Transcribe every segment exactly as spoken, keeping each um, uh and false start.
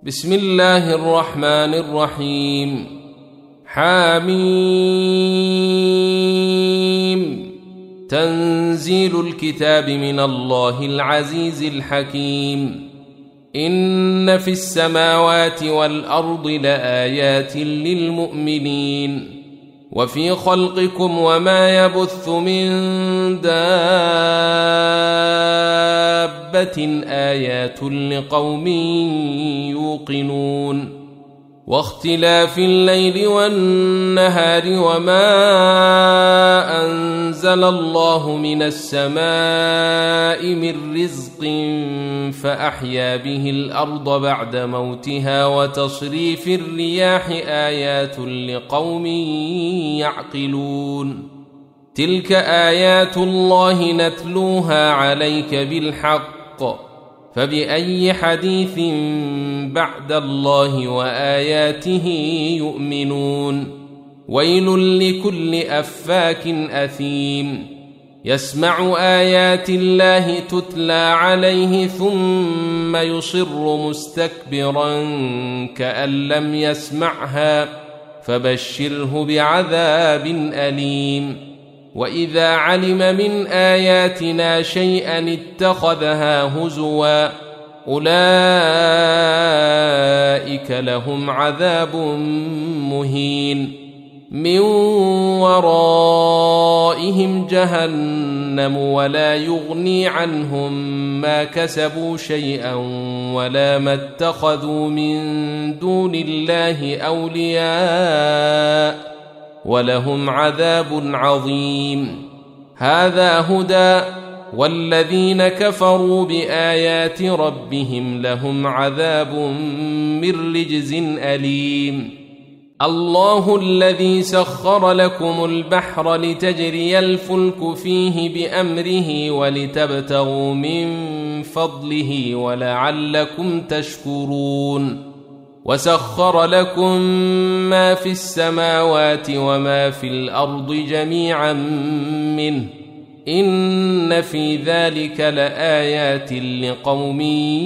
بسم الله الرحمن الرحيم. حميم. تنزيل الكتاب من الله العزيز الحكيم. إن في السماوات والأرض لآيات للمؤمنين وفي خلقكم وما يبث من دابة آيات لقوم يوقنون واختلاف الليل والنهار وما أنزل الله من السماء من رزق فأحيا به الأرض بعد موتها وتصريف الرياح آيات لقوم يعقلون تلك آيات الله نتلوها عليك بالحق فبأي حديث بعد الله وآياته يؤمنون ويل لكل أفاك أثيم يسمع آيات الله تتلى عليه ثم يصر مستكبرا كأن لم يسمعها فبشره بعذاب أليم وإذا علم من آياتنا شيئا اتخذها هزوا أولئك لهم عذاب مهين من ورائهم جهنم ولا يغني عنهم ما كسبوا شيئا ولا ما اتخذوا من دون الله أولياء ولهم عذاب عظيم هذا هدى والذين كفروا بآيات ربهم لهم عذاب من رجز أليم الله الذي سخر لكم البحر لتجري الفلك فيه بأمره ولتبتغوا من فضله ولعلكم تشكرون وسخر لكم ما في السماوات وما في الأرض جميعا منه إن في ذلك لآيات لقوم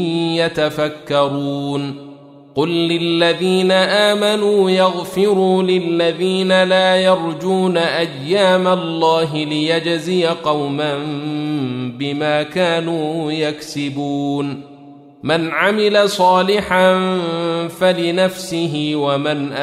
يتفكرون قل للذين آمنوا يغفروا للذين لا يرجون أيام الله ليجزي قوما بما كانوا يكسبون من عمل صالحا فلنفسه ومن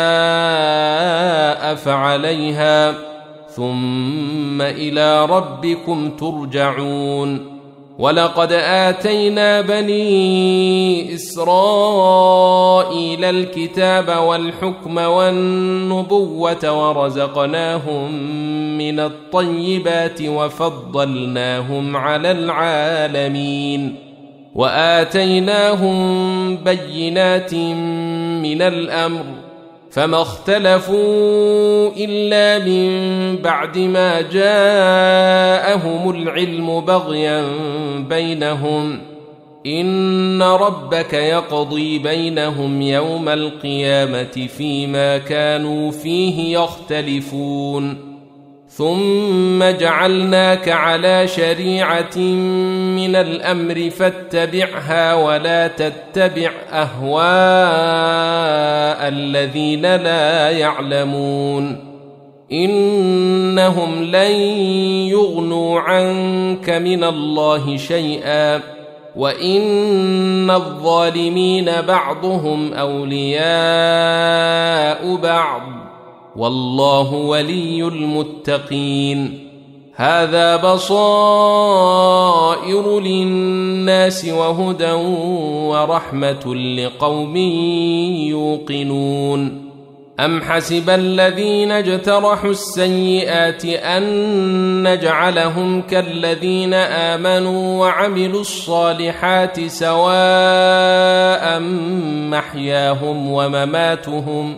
أساء فعليها ثم إلى ربكم ترجعون ولقد آتينا بني إسرائيل الكتاب والحكم والنبوة ورزقناهم من الطيبات وفضلناهم على العالمين وآتيناهم بينات من الأمر فما اختلفوا إلا من بعد ما جاءهم العلم بغيا بينهم إن ربك يقضي بينهم يوم القيامة فيما كانوا فيه يختلفون ثم جعلناك على شريعة من الأمر فاتبعها ولا تتبع أهواء الذين لا يعلمون إنهم لن يغنوا عنك من الله شيئا وإن الظالمين بعضهم أولياء بعض والله ولي المتقين هذا بصائر للناس وهدى ورحمة لقوم يوقنون أم حسب الذين اجترحوا السيئات أن نجعلهم كالذين آمنوا وعملوا الصالحات سواء محياهم ومماتهم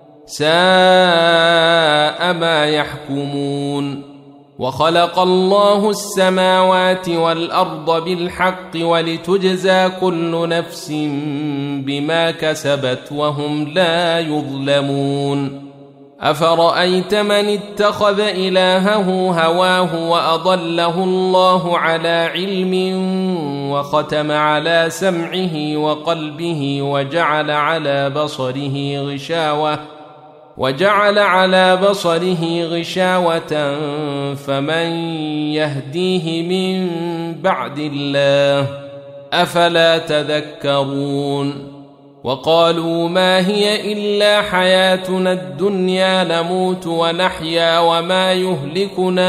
ساء ما يحكمون وخلق الله السماوات والأرض بالحق ولتجزى كل نفس بما كسبت وهم لا يظلمون أفرأيت من اتخذ إلهه هواه وأضله الله على علم وختم على سمعه وقلبه وجعل على بصره غشاوة وجعل على بصره غشاوة فمن يهديه من بعد الله أفلا تذكرون وقالوا ما هي إلا حياتنا الدنيا نموت ونحيا وما يهلكنا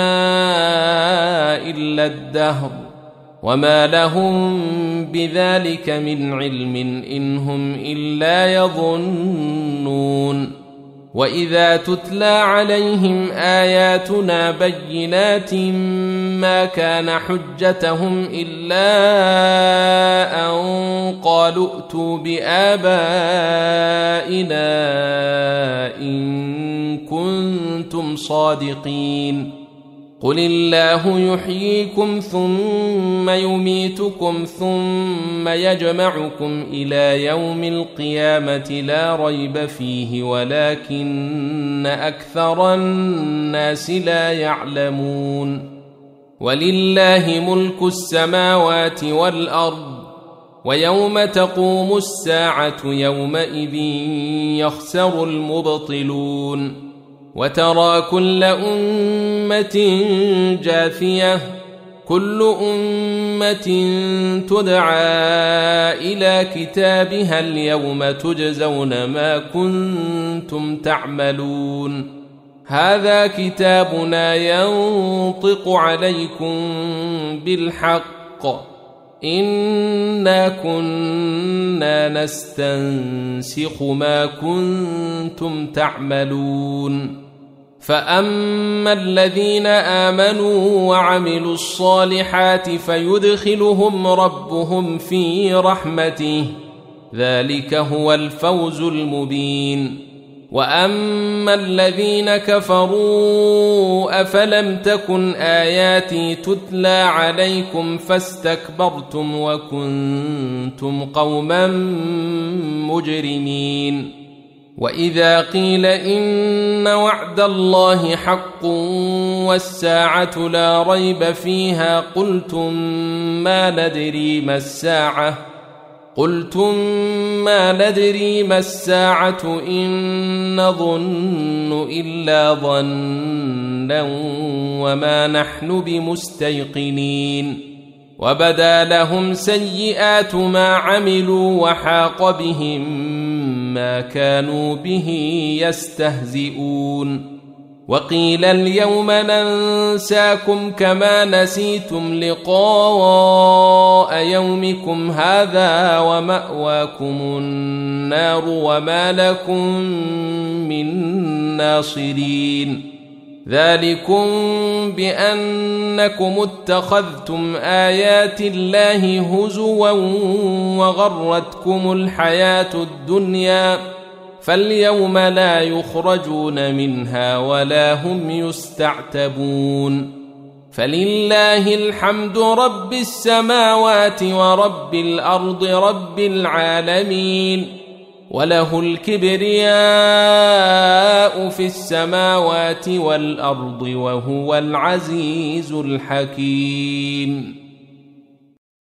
إلا الدهر وما لهم بذلك من علم إن هم إلا يظنون وإذا تتلى عليهم آياتنا بينات ما كان حجتهم إلا أن قالوا ائتوا بآبائنا إن كنتم صادقين قل الله يحييكم ثم يميتكم ثم يجمعكم إلى يوم القيامة لا ريب فيه ولكن أكثر الناس لا يعلمون ولله ملك السماوات والأرض ويوم تقوم الساعة يومئذ يخسر المبطلون وترى كل أمة جاثية كل أمة تدعى إلى كتابها اليوم تجزون ما كنتم تعملون هذا كتابنا ينطق عليكم بالحق إنا كنا نستنسخ ما كنتم تعملون فأما الذين آمنوا وعملوا الصالحات فيدخلهم ربهم في رحمته ذلك هو الفوز المبين وأما الذين كفروا أفلم تكن آياتي تتلى عليكم فاستكبرتم وكنتم قوما مجرمين وإذا قيل إن وعد الله حق والساعة لا ريب فيها قلتم ما ندري ما الساعة قلتم ما ندري ما الساعة إن نظن إلا ظنا وما نحن بمستيقنين وبدا لهم سيئات ما عملوا وحاق بهم ما كانوا به يستهزئون وقيل اليوم ننساكم كما نسيتم لقاء يومكم هذا ومأواكم النار وما لكم من ناصرين ذلكم بأنكم اتخذتم آيات الله هزوا وغرتكم الحياة الدنيا فاليوم لا يخرجون منها ولا هم يستعتبون فلله الحمد رب السماوات ورب الأرض رب العالمين وله الكبرياء في السماوات والأرض وهو العزيز الحكيم